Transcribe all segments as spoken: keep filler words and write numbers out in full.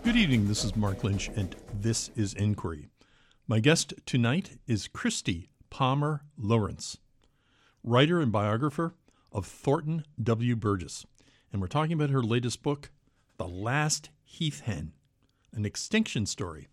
Good evening, this is Mark Lynch, and this is Inquiry. My guest tonight is Christy Palmer Lawrence, writer and biographer of Thornton W. Burgess. And we're talking about her latest book, The Last Heath Hen, an extinction story.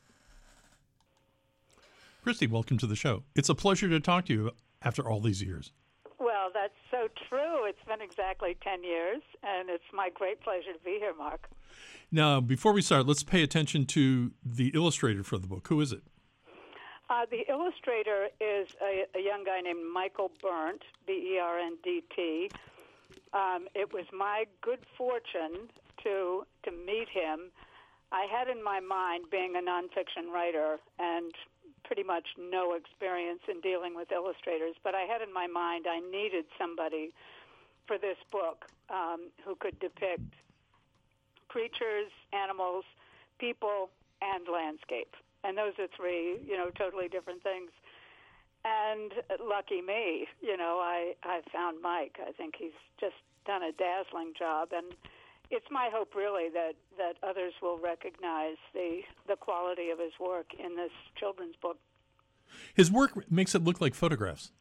Christy, welcome to the show. It's a pleasure to talk to you after all these years. Well, that's so true. It's been exactly ten years, and it's my great pleasure to be here, Mark. Now, before we start, let's pay attention to the illustrator for the book. Who is it? Uh, the illustrator is a, a young guy named Michael Berndt, B E R N D T. Um, it was my good fortune to to meet him. I had in my mind, being a nonfiction writer and pretty much no experience in dealing with illustrators, but I had in my mind I needed somebody for this book um, who could depict creatures, animals, people, and landscape. And those are three, you know, totally different things. And lucky me, you know, I, I found Mike. I think he's just done a dazzling job. And it's my hope, really, that, that others will recognize the, the quality of his work in this children's book. His work makes it look like photographs.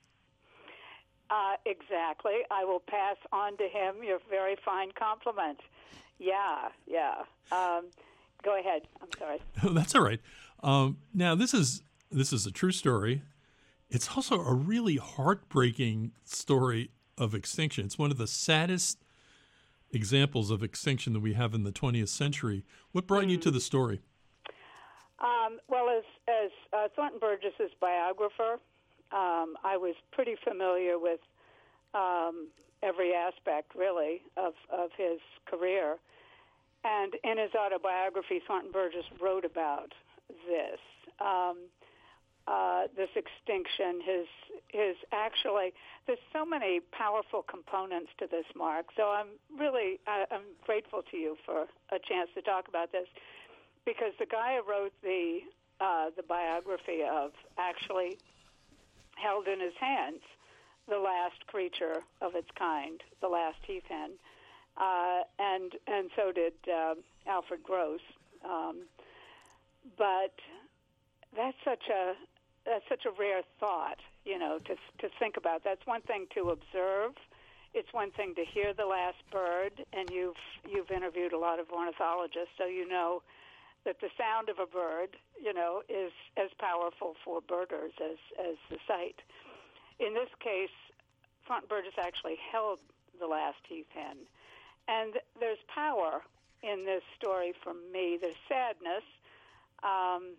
Uh, exactly. I will pass on to him your very fine compliment. Yeah, yeah. Um, go ahead. I'm sorry. That's all right. Um, now, this is this is a true story. It's also a really heartbreaking story of extinction. It's one of the saddest examples of extinction that we have in the twentieth century. What brought mm. you to the story? Um, well, as, as uh, Thornton Burgess's biographer, um, I was pretty familiar with um, every aspect, really, of, of his career. And in his autobiography, Thornton Burgess wrote about this, um, uh, this extinction, his his actually, there's so many powerful components to this, Mark. So I'm really, I, I'm grateful to you for a chance to talk about this, because the guy who wrote the uh, the biography of actually held in his hands the last creature of its kind, the last heath hen. Uh, and and so did uh, Alfred Gross, um, but that's such a that's such a rare thought, you know, to to think about. That's one thing to observe. It's one thing to hear the last bird, and you've you've interviewed a lot of ornithologists, so you know that the sound of a bird, you know, is as powerful for birders as as the sight. In this case, Thornton Burgess actually held the last heath hen. And there's power in this story for me. There's sadness. Um,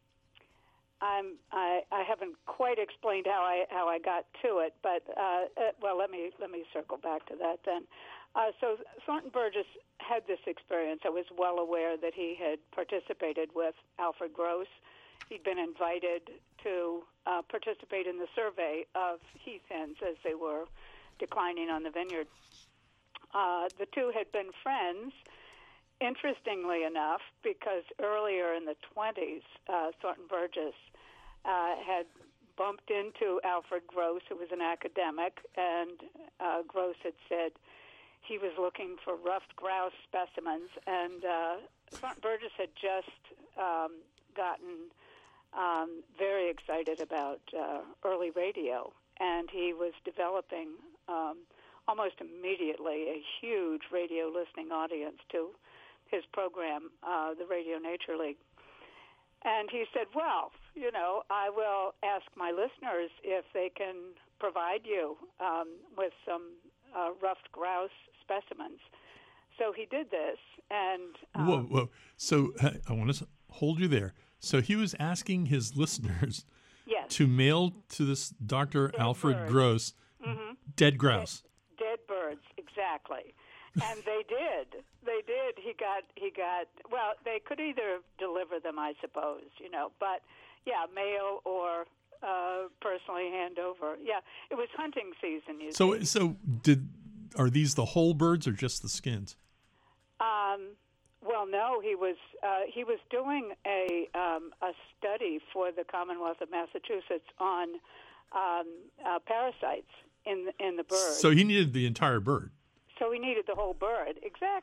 I'm, I, I haven't quite explained how I how I got to it, but uh, uh, well, let me let me circle back to that then. Uh, so Thornton Burgess had this experience. I was well aware that he had participated with Alfred Gross. He'd been invited to uh, participate in the survey of heath hens as they were declining on the vineyard. Uh, the two had been friends, interestingly enough, because earlier in the twenties, uh, Thornton Burgess uh, had bumped into Alfred Gross, who was an academic, and uh, Gross had said he was looking for ruffed grouse specimens, and uh, Thornton Burgess had just um, gotten um, very excited about uh, early radio, and he was developing um, almost immediately a huge radio listening audience to his program, uh, the Radio Nature League. And he said, well, you know, I will ask my listeners if they can provide you um, with some uh, ruffed grouse specimens. So he did this, and... Um, whoa, whoa. So I want to hold you there. So he was asking his listeners yes. to mail to this Doctor Dead Alfred bird. Gross mm-hmm. dead grouse. Dead, dead birds, exactly. And they did. They did. He got, he got, well, they could either deliver them, I suppose, you know, but, yeah, mail or uh, personally hand over. Yeah, it was hunting season, you so, see. So did are these the whole birds or just the skins? Um, well, no, he was uh, he was doing a um, a study for the Commonwealth of Massachusetts on um, uh, parasites in in the bird. So he needed the entire bird. So he needed the whole bird, exactly.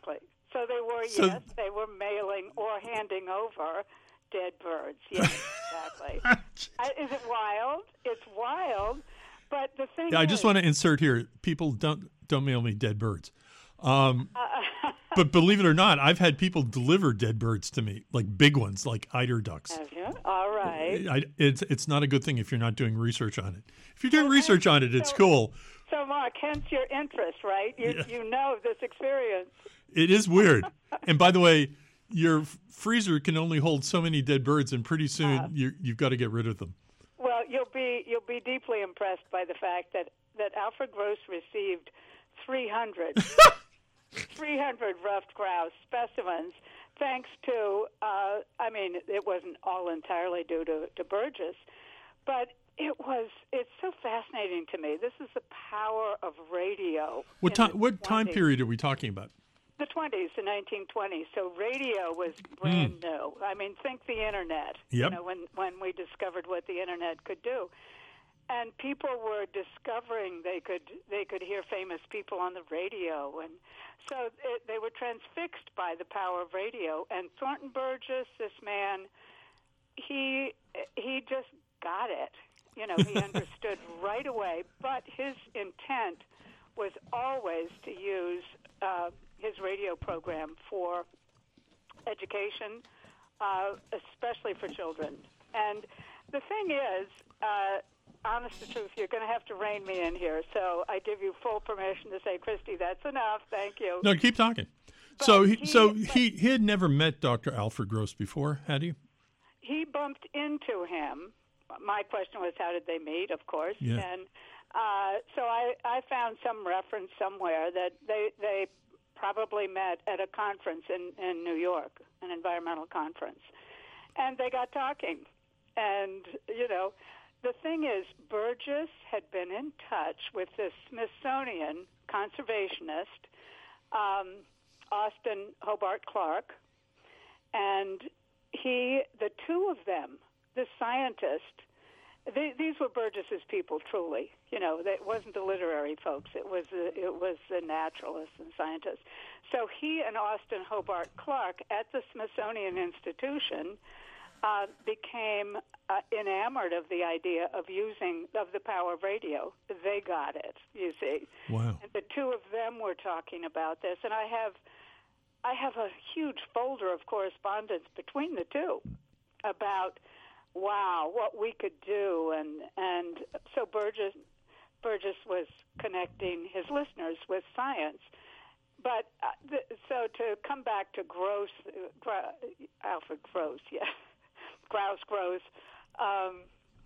So they were, So, yes, they were mailing or handing over dead birds. Yes, exactly. I, is it wild? It's wild, but the thing yeah, is... I just want to insert here, people don't don't mail me dead birds. Um, but believe it or not, I've had people deliver dead birds to me, like big ones, like eider ducks. Have you? All right. I, it's it's not a good thing if you're not doing research on it. If you're doing So research then- on it, it's so- cool. So, Mark, hence your interest, right? You, Yeah. you know this experience. It is weird. And by the way, your f- freezer can only hold so many dead birds, and pretty soon Uh. you you've got to get rid of them. Well, you'll be you'll be deeply impressed by the fact that, that Alfred Gross received three hundred, three hundred ruffed grouse specimens, thanks to, uh, I mean, it wasn't all entirely due to, to Burgess, but it was, it's so fascinating to me. This is the power of radio. What in time? the What time twenties. period are we talking about? The twenties, the nineteen twenties. So radio was brand new. I mean, think the internet. Yep. You know, when when we discovered what the internet could do, and people were discovering they could they could hear famous people on the radio, and so it, they were transfixed by the power of radio. And Thornton Burgess, this man, he he just got it. You know, he understood right away. But his intent was always to use uh, his radio program for education, uh, especially for children. And the thing is, uh, honest to truth, you're going to have to rein me in here. So I give you full permission to say, Christy, that's enough. Thank you. No, keep talking. So he, he- so but- he he had never met Doctor Alfred Gross before, had he? He bumped into him. My question was, how did they meet? Of course. Yeah. And uh, so I, I found some reference somewhere that they they probably met at a conference in, in New York, an environmental conference, and they got talking. And you know, the thing is, Burgess had been in touch with the Smithsonian conservationist, um, Austin Hobart Clark, and he, the two of them, the scientist, they, these were Burgess's people, truly. You know, it wasn't the literary folks; it was the, it was the naturalists and scientists. So he and Austin Hobart Clark at the Smithsonian Institution uh, became uh, enamored of the idea of using of the power of radio. They got it, you see. Wow. And the two of them were talking about this, and I have, I have a huge folder of correspondence between the two about, wow, what we could do, and and so Burgess Burgess was connecting his listeners with science. But uh, the, so to come back to Gross, uh, Gra- Alfred Gross, yeah, Grouse Gross. Um,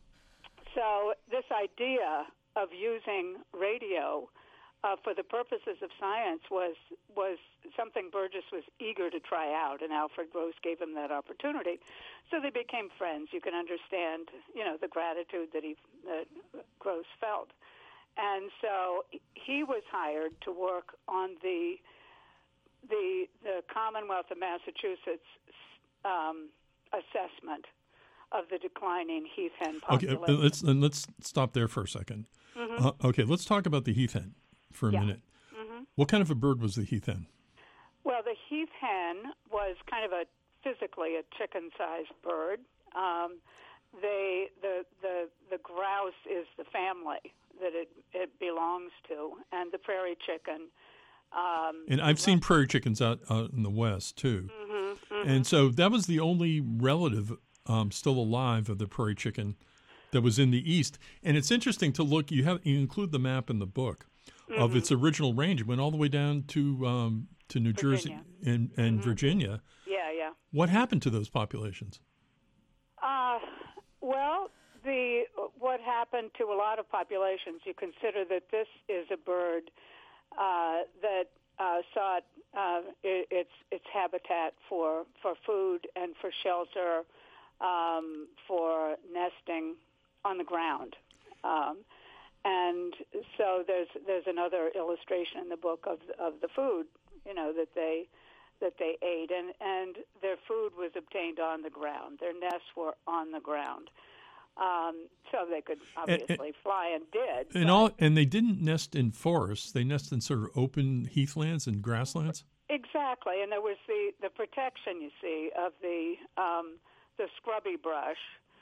so this idea of using radio uh, for the purposes of science was was something Burgess was eager to try out, and Alfred Gross gave him that opportunity. So they became friends. You can understand, you know, the gratitude that he that Gross felt. And so he was hired to work on the the the Commonwealth of Massachusetts um, assessment of the declining heath hen Okay, population. uh, let's and let's stop there for a second. Mm-hmm. Uh, okay, let's talk about the heath hen for a Yeah. minute. Mm-hmm. What kind of a bird was the heath hen? Well, the heath hen was kind of a physically a chicken-sized bird. Um, they the the the grouse is the family that it it belongs to, and the prairie chicken. Um, And I've seen prairie chickens out, out in the West too. Mm-hmm, mm-hmm. And so that was the only relative um, still alive of the prairie chicken that was in the East. And it's interesting to look. You have you include the map in the book Mm-hmm. of its original range. It went all the way down to um, to New Jersey Virginia. and, and Mm-hmm. Virginia. yeah, yeah. What happened to those populations? Uh, well, the what happened to a lot of populations, you consider that this is a bird uh, that uh, sought uh, it, its its habitat for, for food and for shelter, um, for nesting on the ground. Um, and so there's there's another illustration in the book of of the food, you know, that they that they ate, and, and their food was obtained on the ground. Their nests were on the ground. Um, so they could obviously and, fly and did. And but- all and they didn't nest in forests. They nest in sort of open heathlands and grasslands. exactly, and there was the, the protection, you see, of the um, the scrubby brush,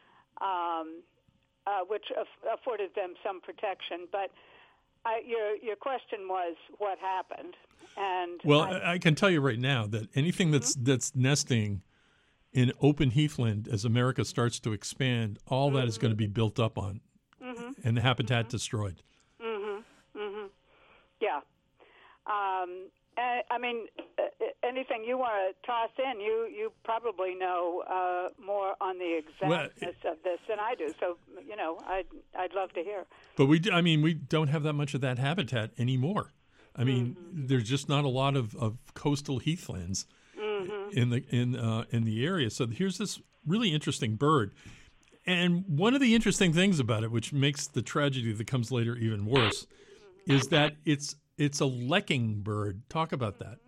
um, uh, which aff- afforded them some protection. But I, your your question was what happened, and Well, I, I can tell you right now that anything that's mm-hmm. that's nesting in open heathland as America starts to expand, all mm-hmm. that is going to be built up on, mm-hmm. and the habitat mm-hmm. destroyed. Mm-hmm. Mm-hmm. Yeah. Um, and, I mean, uh, anything you want to toss in, you, you probably know uh, more on the exactness well, of this than I do. So, you know, I'd, I'd love to hear. But we, I mean, we don't have that much of that habitat anymore. I mean, mm-hmm. there's just not a lot of, of coastal heathlands mm-hmm. in the in uh, in the area. So here's this really interesting bird. And one of the interesting things about it, which makes the tragedy that comes later even worse, is that it's it's a lekking bird. Talk about that.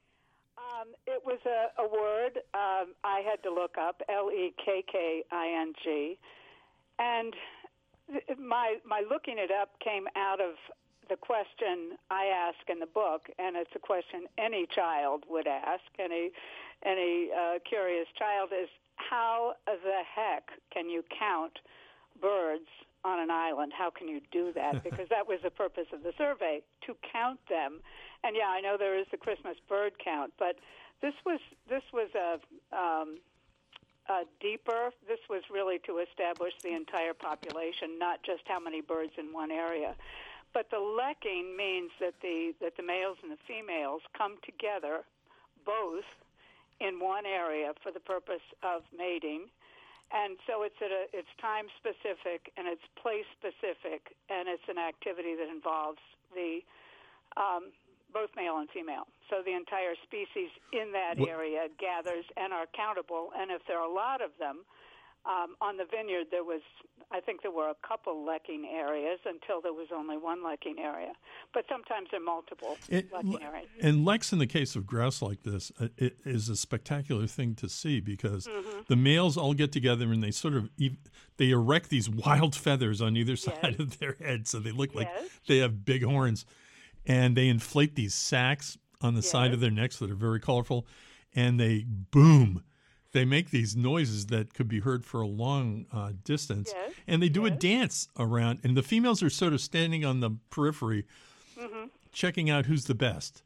Um, it was a, a word um, I had to look up, L E K K I N G. And th- my my looking it up came out of the question I ask in the book, and it's a question any child would ask, any, any uh, curious child, is how the heck can you count birds on an island? How can you do that? Because that was the purpose of the survey, to count them. And yeah, I know there is the Christmas bird count, but this was this was a, um, a deeper. This was really to establish the entire population, not just how many birds in one area. But the lekking means that the that the males and the females come together, both in one area for the purpose of mating. And so it's at a, it's time specific and it's place specific, and it's an activity that involves the um, both male and female. So the entire species in that what? area gathers and are countable. And if there are a lot of them um, on the vineyard, there was I think there were a couple lekking areas until there was only one lekking area. But sometimes there are multiple it, lekking areas. And leks, in the case of grouse like this, uh, it is a spectacular thing to see because mm-hmm. the males all get together and they sort of ev- they erect these wild feathers on either side yes. of their head, so they look like yes. they have big horns. And they inflate these sacks on the yes. side of their necks that are very colorful, and they boom. They make these noises that could be heard for a long uh, distance, yes. and they do yes. a dance around. And the females are sort of standing on the periphery, mm-hmm. checking out who's the best.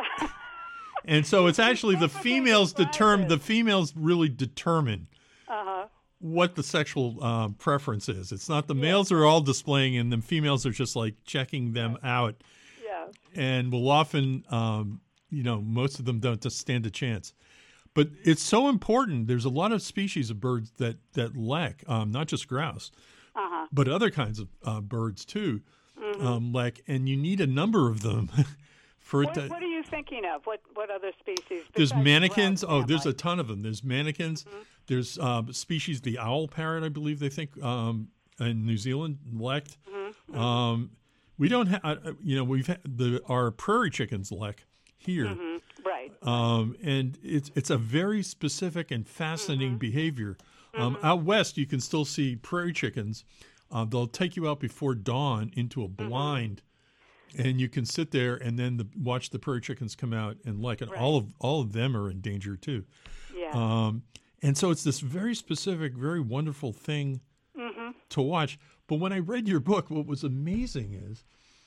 And so it's actually the females determine. The females really determine uh-huh. what the sexual uh, preference is. It's not the yes. males are all displaying, and the females are just like checking them yes. out. Yeah. And will often, um, you know, most of them don't just stand a chance. But it's so important. There's a lot of species of birds that, that lek, um, not just grouse, uh-huh. but other kinds of uh, birds too, mm-hmm. um, lek, and you need a number of them for what, it to... What are you thinking of? What what other species? There's manakins. Oh, there's a ton of them. There's manakins. Mm-hmm. There's uh, species, the owl parrot, I believe they think, um, in New Zealand, lek. Mm-hmm. Um, we don't have, uh, you know, we've had the our prairie chickens lek here. Mm-hmm. Right. Um, and it's it's a very specific and fascinating mm-hmm. behavior. Um, mm-hmm. Out west, you can still see prairie chickens. Uh, they'll take you out before dawn into a blind, mm-hmm. and you can sit there and then the, watch the prairie chickens come out and like it. Right. All of all of them are in danger too. Yeah. Um, and so it's this very specific, very wonderful thing mm-hmm. to watch. But when I read your book, what was amazing is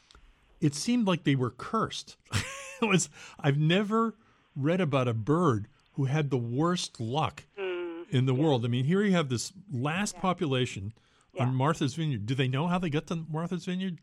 it seemed like they were cursed. It was, I've never read about a bird who had the worst luck mm, in the yeah. world. I mean, here you have this last yeah. population yeah. on Martha's Vineyard. Do they know how they got to Martha's Vineyard?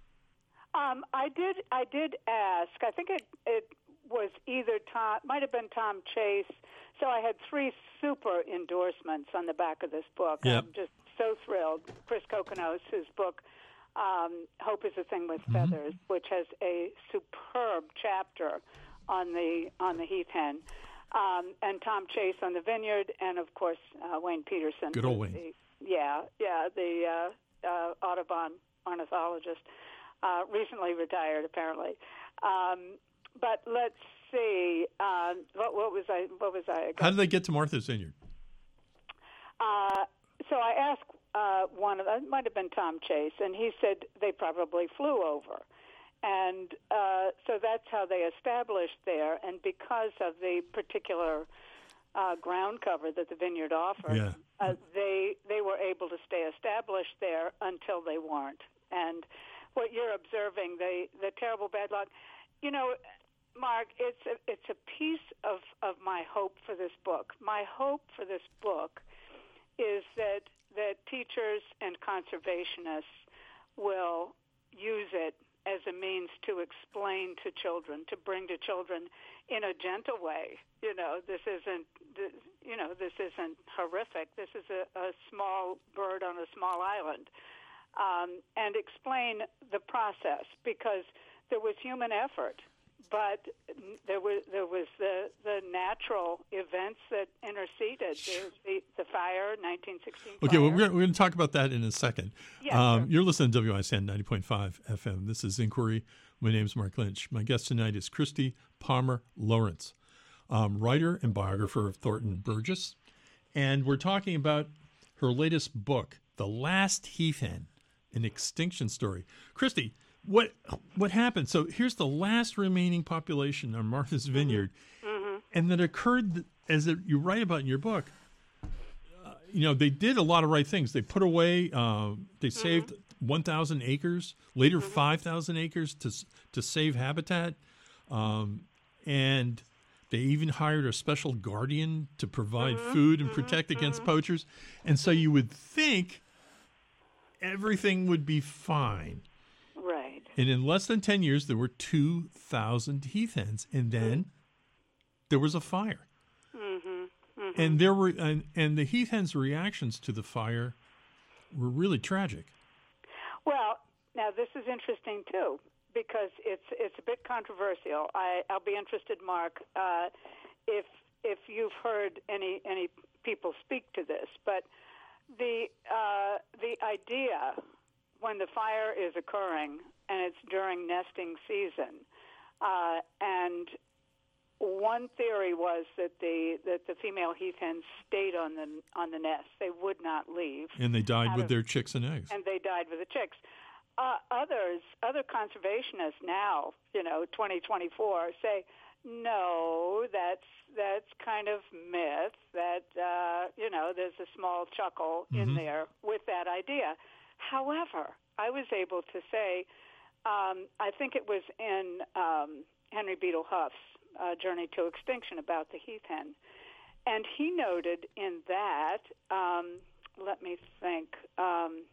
Um, I did. I did ask. I think it it was either Tom, might have been Tom Chase. So I had three super endorsements on the back of this book. Yep. I'm just so thrilled. Chris Kokonos, whose book. Um, Hope is a Thing with mm-hmm. Feathers, which has a superb chapter on the on the heath hen, um, and Tom Chase on the vineyard, and of course uh, Wayne Peterson. Good old Wayne. The, yeah, yeah, the uh, uh, Audubon ornithologist, uh, recently retired apparently. Um, but let's see, uh, what, what was I? What was I? How did they get to Martha's Vineyard? Uh, so I asked. Uh, one of them, it might have been Tom Chase, and he said they probably flew over. and uh, so that's how they established there. And because of the particular uh, ground cover that the vineyard offered, Yeah. uh, they they were able to stay established there until they weren't. And what you're observing, the the terrible bad luck, you know, Mark, it's a, it's a piece of, of my hope for this book. My hope for this book is that that teachers and conservationists will use it as a means to explain to children, to bring to children in a gentle way. You know, this isn't, you know, this isn't horrific. This is a, a small bird on a small island, um, and explain the process, because there was human effort, but there was there was the, the natural events that interceded. The, the, the fire, nineteen sixteen Okay, fire. well, we're, we're going to talk about that in a second. Yeah, um, sure. You're listening to W I S N ninety point five F M. This is Inquiry. My name's Mark Lynch. My guest tonight is Christy Palmer Lawrence, um, writer and biographer of Thornton Burgess. And we're talking about her latest book, The Last Heath Hen, an extinction story. Christy, what what happened? So here's the last remaining population on Martha's Vineyard, Mm-hmm. and that occurred, as it, you write about in your book, uh, you know, they did a lot of right things. They put away, uh, they Mm-hmm. saved one thousand acres, later five thousand acres to s- to save habitat, um, and they even hired a special guardian to provide Mm-hmm. food and protect against poachers. And so you would think everything would be fine. Right. And in less than ten years, there were two thousand heath hens. And then there was a fire. Mm-hmm. Mm-hmm. And there were and, and the heath hens' reactions to the fire were really tragic. Well, now this is interesting too, because it's it's a bit controversial. I, I'll be interested, Mark, uh, if if you've heard any any people speak to this. But the uh, the idea when the fire is occurring and it's during nesting season, uh, and one theory was that the that the female heath hens stayed on the on the nest; they would not leave. And they died Out with of- their chicks and eggs. and they died with the chicks. Uh, others, other conservationists now, you know, twenty twenty-four, say, no, that's that's kind of myth. That uh, you know, there's a small chuckle Mhm. in there with that idea. However, I was able to say, um, I think it was in um, Henry Beadle Huff's uh, Journey to Extinction about the heath hen, and he noted in that. Um, let me think. Um,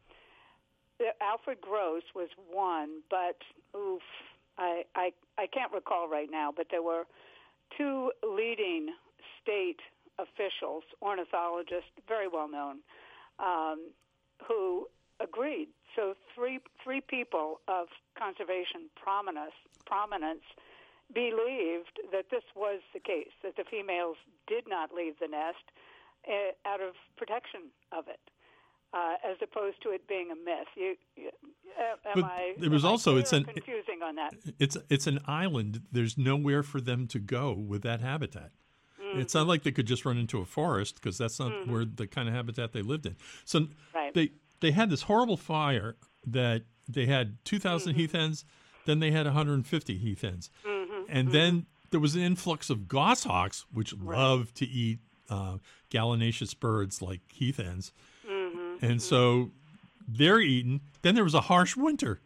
Alfred Gross was one, but oof, I, I I can't recall right now. But there were two leading state officials, ornithologists, very well known, um, who agreed. So three three people of conservation prominence prominence believed that this was the case, that the females did not leave the nest uh, out of protection of it. Uh, as opposed to it being a myth. You, you, uh, am But I, it was am I also- clear it's or an- confusing on that. It's it's an island. There's nowhere for them to go with that habitat. It's not like they could just run into a forest, because that's not where the kind of habitat they lived in. So Right. they they had this horrible fire that they had two thousand heath hens, then they had one hundred fifty heath hens, and then there was an influx of goshawks, which love to eat uh, gallinaceous birds like heath hens, and so they're eaten. Then there was a harsh winter,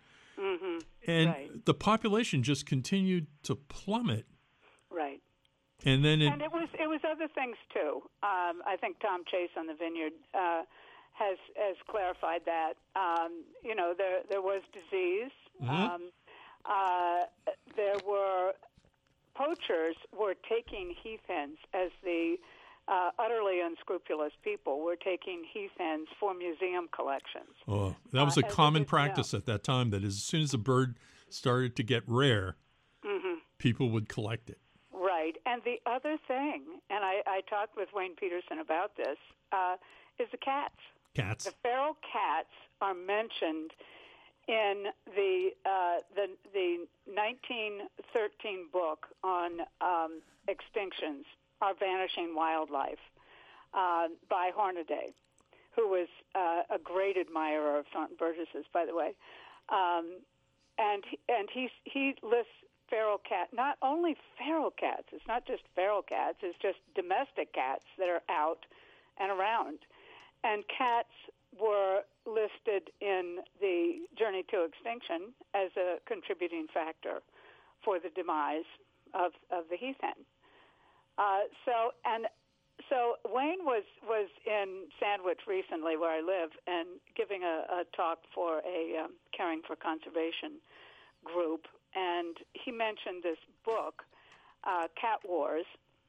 and Right. the population just continued to plummet. Right. And then it, And it was it was other things too. Um, I think Tom Chase on the Vineyard uh, has has clarified that. Um, you know, there there was disease. Um, uh, there were poachers were taking heath hens as the uh, utterly unscrupulous people were taking heath hens for museum collections. oh, that was Uh, a as it common is practice at that time. That as soon as a bird started to get rare, Mm-hmm. people would collect it. Right. And the other thing, and I, I talked with Wayne Peterson about this, uh, is the cats. Cats. The feral cats are mentioned in the uh, the the nineteen thirteen book on um, extinctions, Our Vanishing Wildlife, uh, by Hornaday, who was uh, a great admirer of Thornton Burgess's, by the way. Um, and he, and he he lists feral cat, not only feral cats. It's not just feral cats. It's just domestic cats that are out and around, and cats were listed in the Journey to Extinction as a contributing factor for the demise of, of the heath hen. Uh, so and so Wayne was, was in Sandwich recently, where I live, and giving a, a talk for a um, Caring for Conservation group, and he mentioned this book, uh, Cat Wars,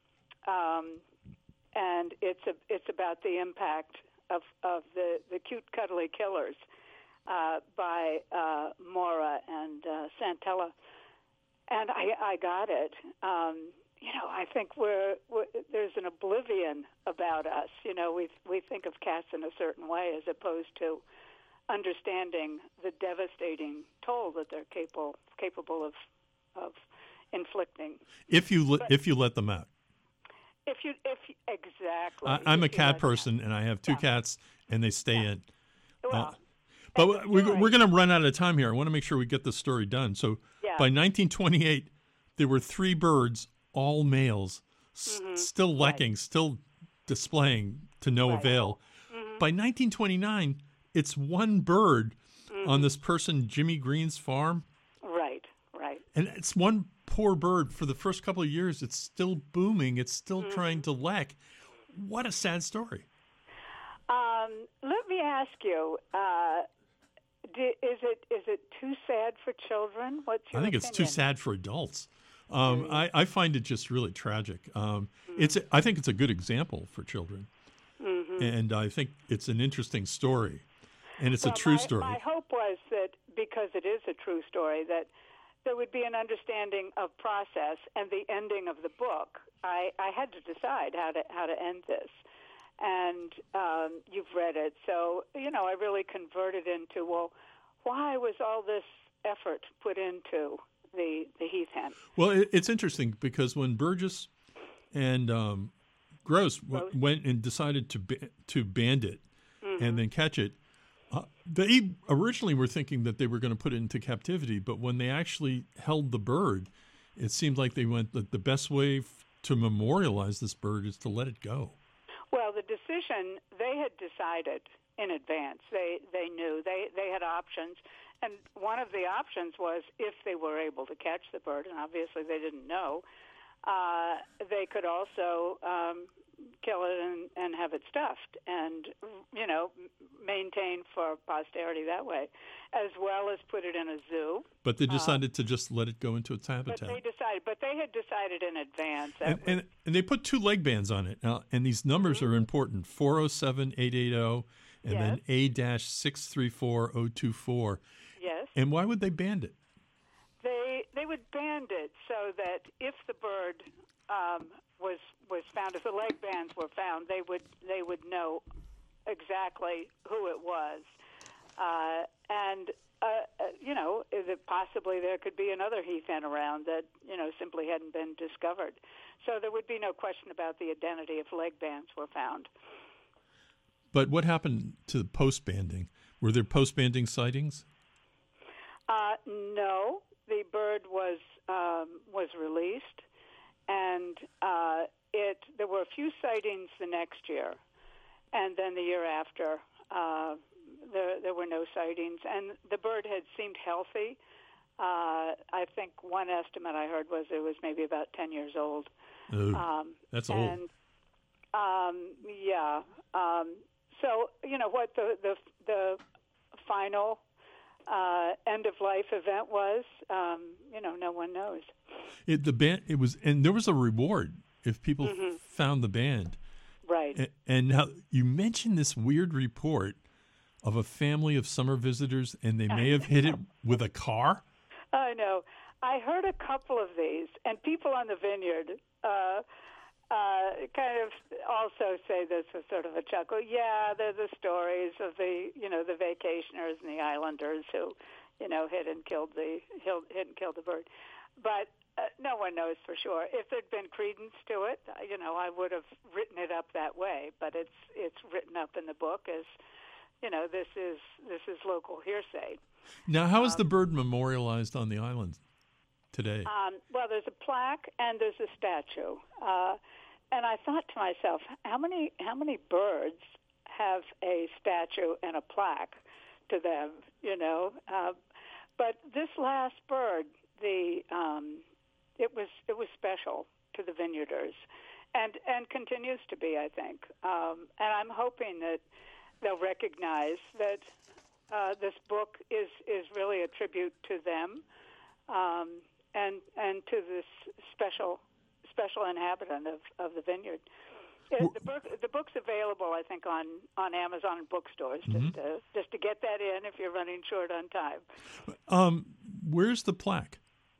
um, and it's a, it's about the impact of, of the, the cute, cuddly killers uh, by uh, Mora and uh, Santella. And I, I got it. Um, you know, I think we're, we're there's an oblivion about us. You know, we we think of cats in a certain way as opposed to understanding the devastating toll that they're capable capable of of inflicting. If you le- but, if you let them out. If you if you, exactly. I, I'm if a cat person, and I have two yeah. cats, and they stay yeah. in. Well, uh, but we, we're going to run out of time here. I want to make sure we get this story done. So yeah. by nineteen twenty-eight, there were three birds, all males, mm-hmm. s- still lacking, right. still displaying to no right. avail. Mm-hmm. By nineteen twenty-nine, it's one bird mm-hmm. on this person, Jimmy Green's farm. Right, right. And it's one poor bird. For the first couple of years, it's still booming. It's still mm-hmm. trying to lack. What a sad story. Um, let me ask you, uh, do, is it is it too sad for children? What's your I think opinion? It's too sad for adults. Um, mm-hmm. I, I find it just really tragic. Um, mm-hmm. It's I think it's a good example for children, mm-hmm. and I think it's an interesting story, and it's well, a true my, story. My hope was that because it is a true story, that there would be an understanding of process and the ending of the book. I, I had to decide how to how to end this, and um, you've read it, so you know I really converted into well, why was all this effort put into the the heath hen? Well, it, it's interesting because when Burgess and um, Gross w- went and decided to ba- to band it mm-hmm. and then catch it, uh, they originally were thinking that they were going to put it into captivity, but when they actually held the bird, it seemed like they went that the best way f- to memorialize this bird is to let it go. Well, the decision, they had decided in advance. They they knew. They, they had options. And one of the options was if they were able to catch the bird, and obviously they didn't know, uh, they could also um, kill it and, and have it stuffed and, you know, maintain for posterity that way, as well as put it in a zoo. But they decided uh, to just let it go into its habitat. But they decided, but they had decided in advance. And, and, and they put two leg bands on it. Now, and these numbers mm-hmm. are important, four oh seven, eight eighty, and yes. then A six three four oh two four. Yes. And why would they band it? They they would band it so that if the bird um, was was found, if the leg bands were found, they would they would know exactly who it was, uh, and uh, uh, you know that possibly there could be another heath hen around that you know simply hadn't been discovered. So there would be no question about the identity if leg bands were found. But what happened to the post banding? Were there post banding sightings? Uh, no, the bird was um, was released, and uh, it. There were a few sightings the next year, and then the year after, uh, there there were no sightings, and the bird had seemed healthy. Uh, I think one estimate I heard was it was maybe about ten years old. Ooh, um, that's old. And um, yeah, um, so you know what the the the final. Uh, end of life event was, um, you know, no one knows. It, the band, it was, and there was a reward if people mm-hmm. f- found the band. Right. And, and now you mentioned this weird report of a family of summer visitors, and they may have hit it with a car. I know. I heard a couple of these, and people on the vineyard uh, uh, kind of also say this with sort of a chuckle. Yeah, they're the stories of the, you know, the vacationers and the islanders who, you know, hit and killed the hit and killed the bird. But uh, no one knows for sure. If there'd been credence to it, you know, I would have written it up that way. But it's it's written up in the book as you know, this is this is local hearsay. Now, how is Um, the bird memorialized on the island today? Um, well, there's a plaque and there's a statue, uh, and I thought to myself, how many how many birds have a statue and a plaque to them? You know, uh, but this last bird, the um, it was it was special to the Vineyarders, and and continues to be, I think. Um, and I'm hoping that they'll recognize that uh, this book is is really a tribute to them. Um, And, and to this special special inhabitant of, of the vineyard. Uh, The book the book's available, I think, on, on Amazon and bookstores. Mm-hmm. Just to, just to get that in if you're running short on time. Um, where's the plaque?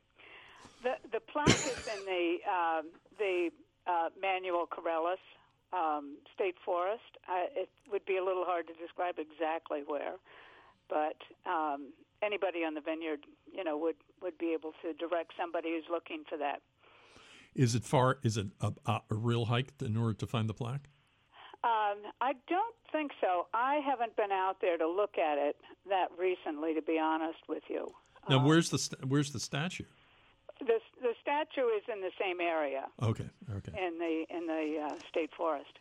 The the plaque is in the um, the uh, Manuel Corellis um, State Forest. I, it would be a little hard to describe exactly where, but um, anybody on the vineyard, you know, would, would be able to direct somebody who's looking for that. Is it far? Is it a, a, a real hike in order to find the plaque? Um, I don't think so. I haven't been out there to look at it that recently, to be honest with you. Now, Um, where's the st- where's the statue? the the statue is in the same area Okay, okay. in the in the uh, state forest.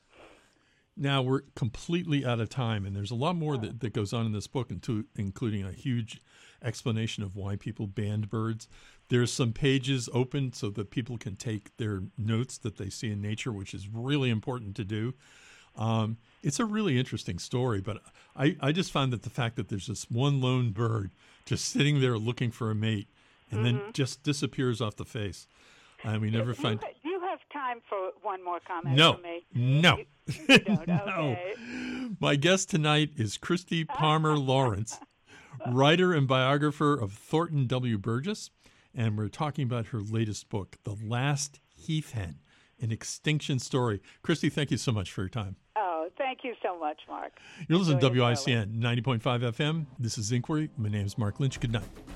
Now we're completely out of time, and there's a lot more that, that goes on in this book, into, including a huge explanation of why people banned birds. There's some pages open so that people can take their notes that they see in nature, which is really important to do. Um, it's a really interesting story, but I, I just found that the fact that there's this one lone bird just sitting there looking for a mate and Mm-hmm. then just disappears off the face. And we never Do find... you, do you have time for one more comment No, from me? no. You, you don't? No. Okay. My guest tonight is Christy Palmer Lawrence, writer and biographer of Thornton W. Burgess, and we're talking about her latest book, The Last Heath Hen, an extinction story. Christy, thank you so much for your time. Oh, thank you so much, Mark. You're listening to Enjoy W it, I C N ninety point five F M. This is Inquiry. My name is Mark Lynch. Good night.